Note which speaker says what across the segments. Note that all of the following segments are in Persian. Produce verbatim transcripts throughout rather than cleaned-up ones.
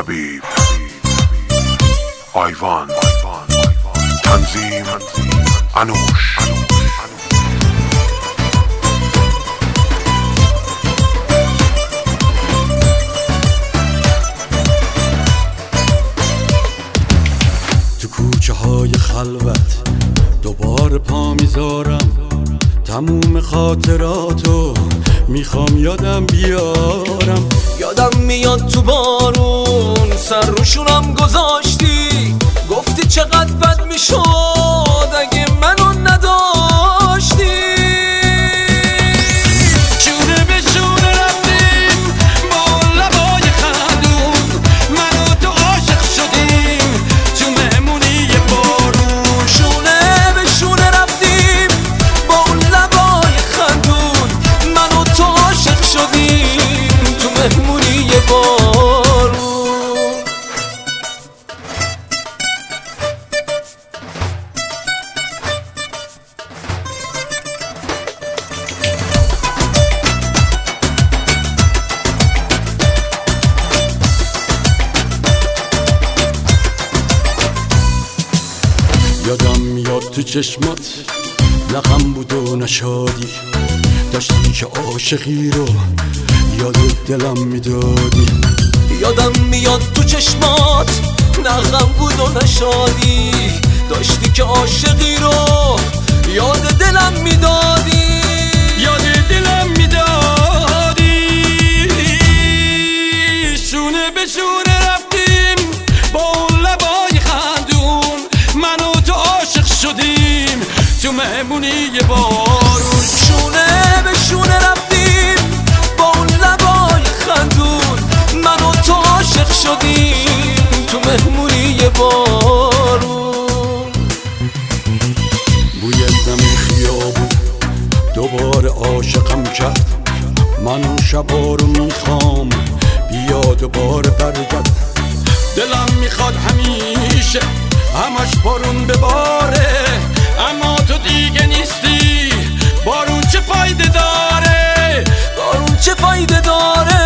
Speaker 1: حبیب، آیوان، تنظیم انوش.
Speaker 2: تو کوچه های خلوت دوباره پا میذارم، تموم خاطراتو میخوام یادم بیارم.
Speaker 3: یادم میاد تو بارون سر روشونم گذاشتی، گفتی چقدر بد میشد اگه منو نداشتی. شونه به شونه رفتیم با لبای خندون، من و تو عاشق شدیم تو مهمونی بارون. شونه به شونه رفتیم با لبای خندون، من و تو عاشق شدیم تو مهمونی بارون.
Speaker 2: یادم میاد تو چشمات لقم بود و نشادی، داشتی که عاشقی رو یاد دلم میدادی.
Speaker 3: یادم میاد تو چشمات نغم بود و نشادی، داشتی که عاشقی رو یاد دلم میدادی. یاد دلم میدادی. شونه به شونه رفتیم با اون لبای خندون، من و تو عاشق شدیم تو مهمونی بارون. شونه به شونه رفتیم با اون لبای خندون، من و تو عاشق شدیم تو مهمونی بارون.
Speaker 2: بوی دم خیابون دوباره عاشقم کرد، من اون شبا رو میخوام بیا دوباره برگرد. دلم میخواد همیشه همش بارون بباره، اما تو دیگه نیستی. بارون چه فایده داره؟
Speaker 3: بارون چه فایده داره؟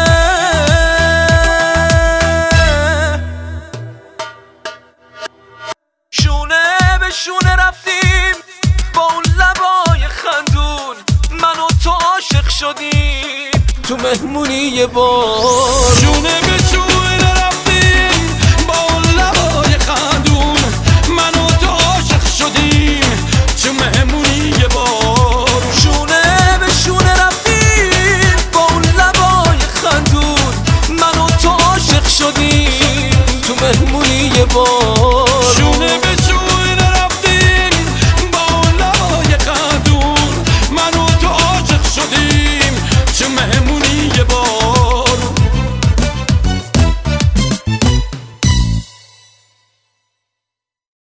Speaker 3: شونه به شونه رفتیم با اون لبای خندون، من و تو عاشق شدیم تو مهمونی بارون. شونه به شونه رفتیم با اون لبای خندون، من و تو عاشق شدیم تو مهمونی بارون. شونه به شونه رفتیم با اون لبای خندون، من و تو عاشق شدیم تو مهمونی بارون.